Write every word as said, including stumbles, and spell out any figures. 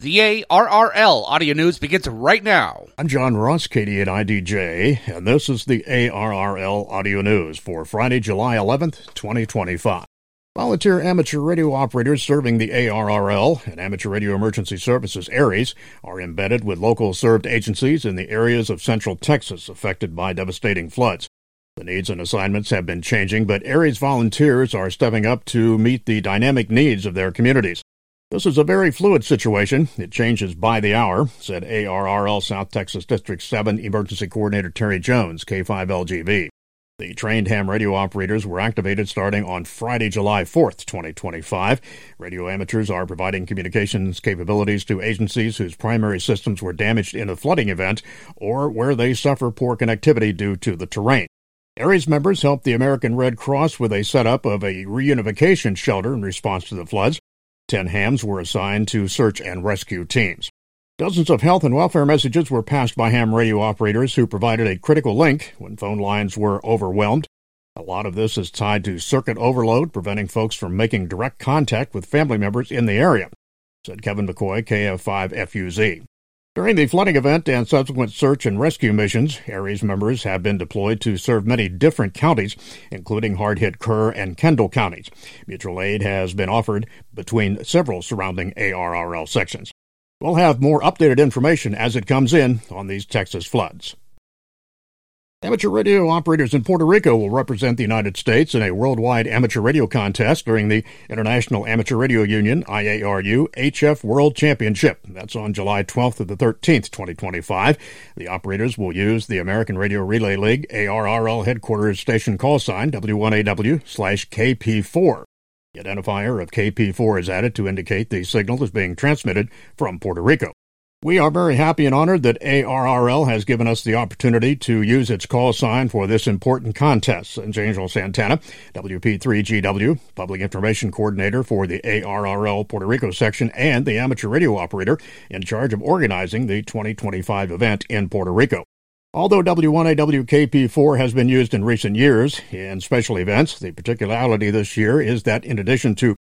The A R R L Audio News begins right now. I'm John Ross, K D eight I D J, and this is the A R R L Audio News for Friday, July eleventh, twenty twenty-five. Volunteer amateur radio operators serving the A R R L and Amateur Radio Emergency Services ARES are embedded with local served agencies in the areas of central Texas affected by devastating floods. The needs and assignments have been changing, but ARES volunteers are stepping up to meet the dynamic needs of their communities. This is a very fluid situation. It changes by the hour, said A R R L South Texas District seven Emergency Coordinator Terry Jones, K five L G B. The trained ham radio operators were activated starting on Friday, July fourth, twenty twenty-five. Radio amateurs are providing communications capabilities to agencies whose primary systems were damaged in a flooding event or where they suffer poor connectivity due to the terrain. ARES members helped the American Red Cross with a setup of a reunification shelter in response to the floods. Ten hams were assigned to search and rescue teams. Dozens of health and welfare messages were passed by ham radio operators who provided a critical link when phone lines were overwhelmed. A lot of this is tied to circuit overload, preventing folks from making direct contact with family members in the area, said Kevin McCoy, K F five F U Z. During the flooding event and subsequent search and rescue missions, ARES members have been deployed to serve many different counties, including hard-hit Kerr and Kendall counties. Mutual aid has been offered between several surrounding A R R L sections. We'll have more updated information as it comes in on these Texas floods. Amateur radio operators in Puerto Rico will represent the United States in a worldwide amateur radio contest during the International Amateur Radio Union, I A R U, H F World Championship. That's on July twelfth to the thirteenth, twenty twenty-five. The operators will use the American Radio Relay League A R R L headquarters station call sign W one A W slash K P four. The identifier of K P four is added to indicate the signal is being transmitted from Puerto Rico. We are very happy and honored that A R R L has given us the opportunity to use its call sign for this important contest, said Angel Santana, W P three G W, Public Information Coordinator for the A R R L Puerto Rico section and the amateur radio operator in charge of organizing the twenty twenty-five event in Puerto Rico. Although W one A W K P four has been used in recent years in special events, the particularity this year is that in addition to